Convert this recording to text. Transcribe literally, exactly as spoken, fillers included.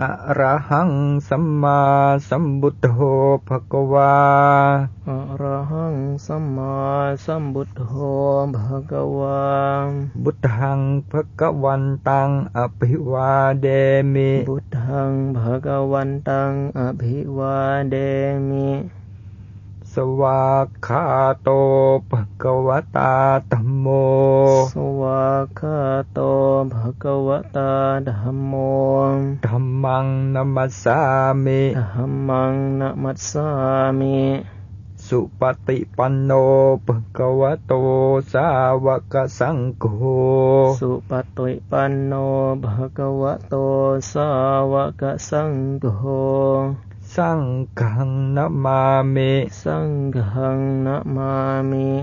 อะระหังสัมมาสัมพุทโธภควาอะระหังสัมมาสัมพุทโธภควาบุตถังภควันตังอภิวาเดมิบุตถังภควันตังอภิวาเดมิสวากขาโตภควตาธัมโมสวากขาโตภควตาธัมโมธัมมังนัมมัสสามิธัมมังนัมมัสสามิสุปฏิปันโนภควโตสาวกสังโฆสุปฏิปันโนภควโตสาวกสังโฆสังฆังนะมามิสังฆังนะมามิ